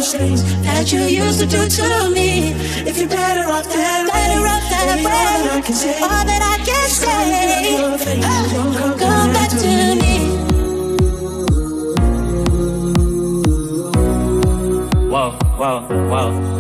things that you used to do to me. If you're better off that way, all that I can say, come back to me. Whoa, whoa, whoa.